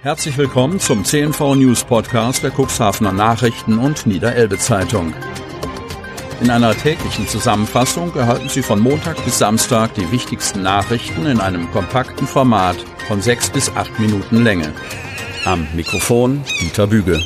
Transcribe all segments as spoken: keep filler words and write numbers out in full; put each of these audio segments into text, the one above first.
Herzlich willkommen zum C N V News Podcast der Cuxhavener Nachrichten und Niederelbe Zeitung. In einer täglichen Zusammenfassung erhalten Sie von Montag bis Samstag die wichtigsten Nachrichten in einem kompakten Format von sechs bis acht Minuten Länge. Am Mikrofon Dieter Büge.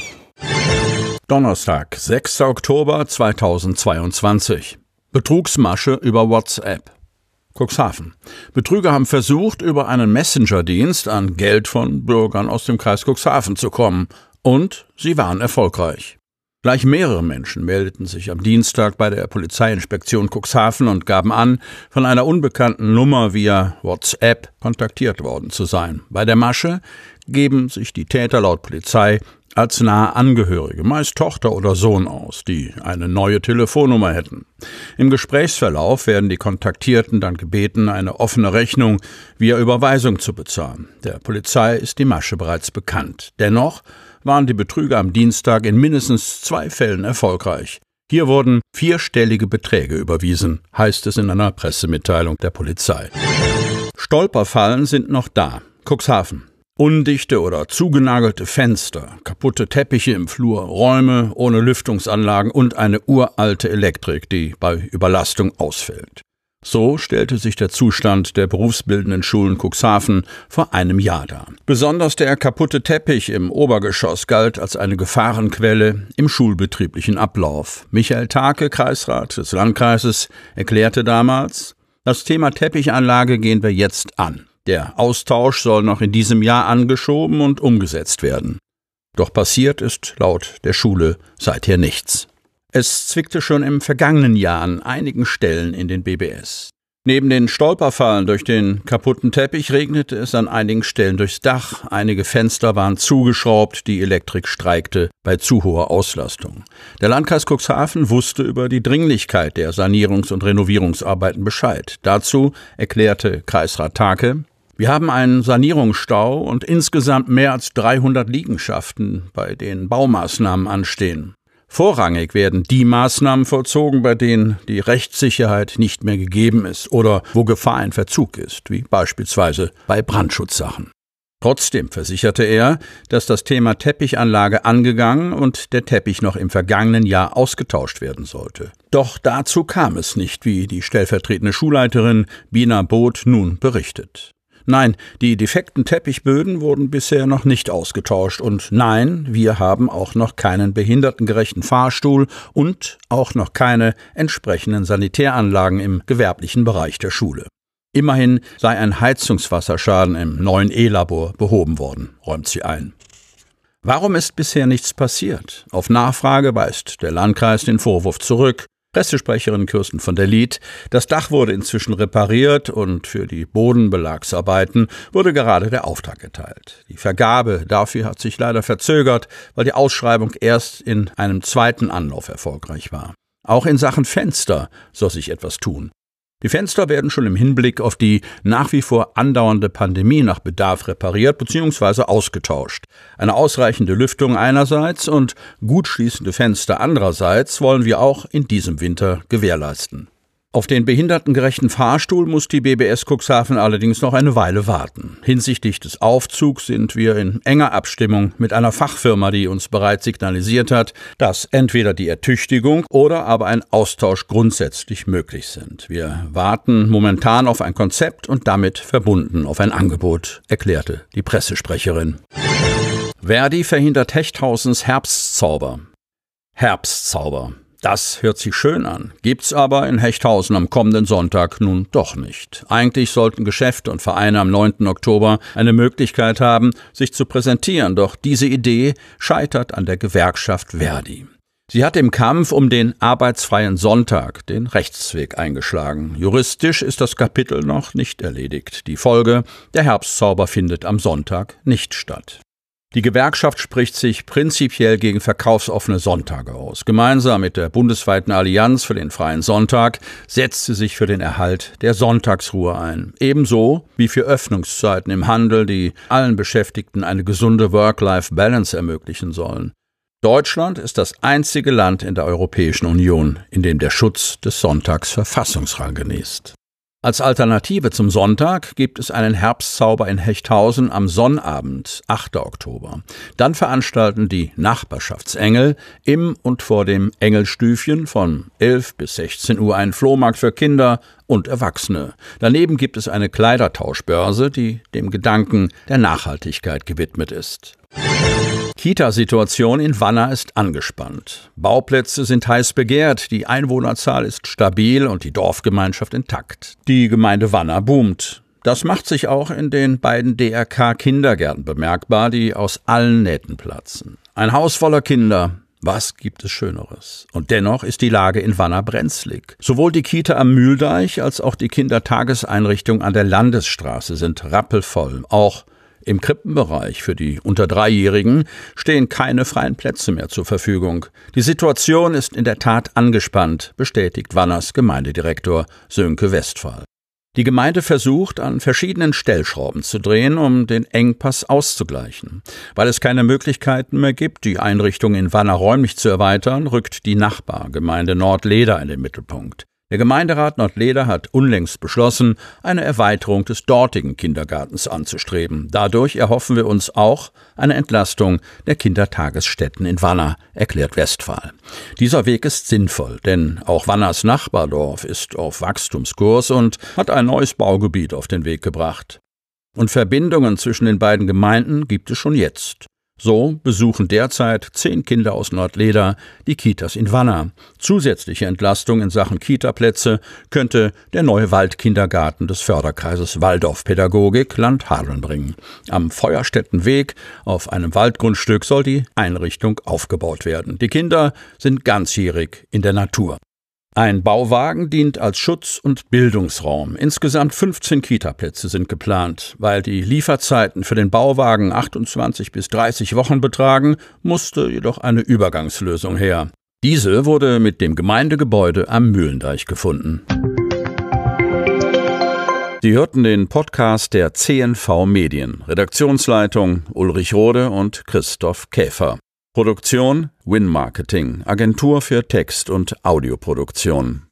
Donnerstag, sechster Oktober zweitausendzweiundzwanzig. Betrugsmasche über WhatsApp. Cuxhaven. Betrüger haben versucht, über einen Messenger-Dienst an Geld von Bürgern aus dem Kreis Cuxhaven zu kommen. Und sie waren erfolgreich. Gleich mehrere Menschen meldeten sich am Dienstag bei der Polizeiinspektion Cuxhaven und gaben an, von einer unbekannten Nummer via WhatsApp kontaktiert worden zu sein. Bei der Masche geben sich die Täter laut Polizei als nahe Angehörige, meist Tochter oder Sohn aus, die eine neue Telefonnummer hätten. Im Gesprächsverlauf werden die Kontaktierten dann gebeten, eine offene Rechnung via Überweisung zu bezahlen. Der Polizei ist die Masche bereits bekannt. Dennoch waren die Betrüger am Dienstag in mindestens zwei Fällen erfolgreich. Hier wurden vierstellige Beträge überwiesen, heißt es in einer Pressemitteilung der Polizei. Stolperfallen sind noch da. Cuxhaven. Undichte oder zugenagelte Fenster, kaputte Teppiche im Flur, Räume ohne Lüftungsanlagen und eine uralte Elektrik, die bei Überlastung ausfällt. So stellte sich der Zustand der berufsbildenden Schulen Cuxhaven vor einem Jahr dar. Besonders der kaputte Teppich im Obergeschoss galt als eine Gefahrenquelle im schulbetrieblichen Ablauf. Michael Take, Kreisrat des Landkreises, erklärte damals: Das Thema Teppichanlage gehen wir jetzt an. Der Austausch soll noch in diesem Jahr angeschoben und umgesetzt werden. Doch passiert ist laut der Schule seither nichts. Es zwickte schon im vergangenen Jahr an einigen Stellen in den B B S. Neben den Stolperfallen durch den kaputten Teppich regnete es an einigen Stellen durchs Dach. Einige Fenster waren zugeschraubt, die Elektrik streikte bei zu hoher Auslastung. Der Landkreis Cuxhaven wusste über die Dringlichkeit der Sanierungs- und Renovierungsarbeiten Bescheid. Dazu erklärte Kreisrat Take: Wir haben einen Sanierungsstau und insgesamt mehr als dreihundert Liegenschaften, bei denen Baumaßnahmen anstehen. Vorrangig werden die Maßnahmen vollzogen, bei denen die Rechtssicherheit nicht mehr gegeben ist oder wo Gefahr in Verzug ist, wie beispielsweise bei Brandschutzsachen. Trotzdem versicherte er, dass das Thema Teppichanlage angegangen und der Teppich noch im vergangenen Jahr ausgetauscht werden sollte. Doch dazu kam es nicht, wie die stellvertretende Schulleiterin Bina Both nun berichtet. Nein, die defekten Teppichböden wurden bisher noch nicht ausgetauscht und nein, wir haben auch noch keinen behindertengerechten Fahrstuhl und auch noch keine entsprechenden Sanitäranlagen im gewerblichen Bereich der Schule. Immerhin sei ein Heizungswasserschaden im neuen E-Labor behoben worden, räumt sie ein. Warum ist bisher nichts passiert? Auf Nachfrage weist der Landkreis den Vorwurf zurück. Pressesprecherin Kirsten von der Lied: Das Dach wurde inzwischen repariert und für die Bodenbelagsarbeiten wurde gerade der Auftrag erteilt. Die Vergabe dafür hat sich leider verzögert, weil die Ausschreibung erst in einem zweiten Anlauf erfolgreich war. Auch in Sachen Fenster soll sich etwas tun. Die Fenster werden schon im Hinblick auf die nach wie vor andauernde Pandemie nach Bedarf repariert bzw. ausgetauscht. Eine ausreichende Lüftung einerseits und gut schließende Fenster andererseits wollen wir auch in diesem Winter gewährleisten. Auf den behindertengerechten Fahrstuhl muss die B B S Cuxhaven allerdings noch eine Weile warten. Hinsichtlich des Aufzugs sind wir in enger Abstimmung mit einer Fachfirma, die uns bereits signalisiert hat, dass entweder die Ertüchtigung oder aber ein Austausch grundsätzlich möglich sind. Wir warten momentan auf ein Konzept und damit verbunden auf ein Angebot, erklärte die Pressesprecherin. Verdi verhindert Hechthausens Herbstzauber. Herbstzauber. Das hört sich schön an, gibt's aber in Hechthausen am kommenden Sonntag nun doch nicht. Eigentlich sollten Geschäfte und Vereine am neunten Oktober eine Möglichkeit haben, sich zu präsentieren, doch diese Idee scheitert an der Gewerkschaft Verdi. Sie hat im Kampf um den arbeitsfreien Sonntag den Rechtsweg eingeschlagen. Juristisch ist das Kapitel noch nicht erledigt. Die Folge: Der Herbstzauber findet am Sonntag nicht statt. Die Gewerkschaft spricht sich prinzipiell gegen verkaufsoffene Sonntage aus. Gemeinsam mit der bundesweiten Allianz für den freien Sonntag setzt sie sich für den Erhalt der Sonntagsruhe ein. Ebenso wie für Öffnungszeiten im Handel, die allen Beschäftigten eine gesunde Work-Life-Balance ermöglichen sollen. Deutschland ist das einzige Land in der Europäischen Union, in dem der Schutz des Sonntags Verfassungsrang genießt. Als Alternative zum Sonntag gibt es einen Herbstzauber in Hechthausen am Sonnabend, achter Oktober. Dann veranstalten die Nachbarschaftsengel im und vor dem Engelstüfchen von elf bis sechzehn Uhr einen Flohmarkt für Kinder und Erwachsene. Daneben gibt es eine Kleidertauschbörse, die dem Gedanken der Nachhaltigkeit gewidmet ist. Kita-Situation in Wanner ist angespannt. Bauplätze sind heiß begehrt, die Einwohnerzahl ist stabil und die Dorfgemeinschaft intakt. Die Gemeinde Wanner boomt. Das macht sich auch in den beiden D R K-Kindergärten bemerkbar, die aus allen Nähten platzen. Ein Haus voller Kinder. Was gibt es Schöneres? Und dennoch ist die Lage in Wanner brenzlig. Sowohl die Kita am Mühldeich als auch die Kindertageseinrichtung an der Landesstraße sind rappelvoll. Auch im Krippenbereich für die unter Dreijährigen stehen keine freien Plätze mehr zur Verfügung. Die Situation ist in der Tat angespannt, bestätigt Wanners Gemeindedirektor Sönke Westphal. Die Gemeinde versucht, an verschiedenen Stellschrauben zu drehen, um den Engpass auszugleichen. Weil es keine Möglichkeiten mehr gibt, die Einrichtung in Wanner räumlich zu erweitern, rückt die Nachbargemeinde Nordleder in den Mittelpunkt. Der Gemeinderat Nordleder hat unlängst beschlossen, eine Erweiterung des dortigen Kindergartens anzustreben. Dadurch erhoffen wir uns auch eine Entlastung der Kindertagesstätten in Wanner, erklärt Westphal. Dieser Weg ist sinnvoll, denn auch Wanners Nachbardorf ist auf Wachstumskurs und hat ein neues Baugebiet auf den Weg gebracht. Und Verbindungen zwischen den beiden Gemeinden gibt es schon jetzt. So besuchen derzeit zehn Kinder aus Nordleder die Kitas in Wanner. Zusätzliche Entlastung in Sachen Kitaplätze könnte der neue Waldkindergarten des Förderkreises Waldorfpädagogik Land Hadeln bringen. Am Feuerstättenweg auf einem Waldgrundstück soll die Einrichtung aufgebaut werden. Die Kinder sind ganzjährig in der Natur. Ein Bauwagen dient als Schutz- und Bildungsraum. Insgesamt fünfzehn Kitaplätze sind geplant. Weil die Lieferzeiten für den Bauwagen achtundzwanzig bis dreißig Wochen betragen, musste jedoch eine Übergangslösung her. Diese wurde mit dem Gemeindegebäude am Mühlendeich gefunden. Sie hörten den Podcast der C N V Medien. Redaktionsleitung Ulrich Rode und Christoph Käfer. Produktion Win Marketing, Agentur für Text- und Audioproduktion.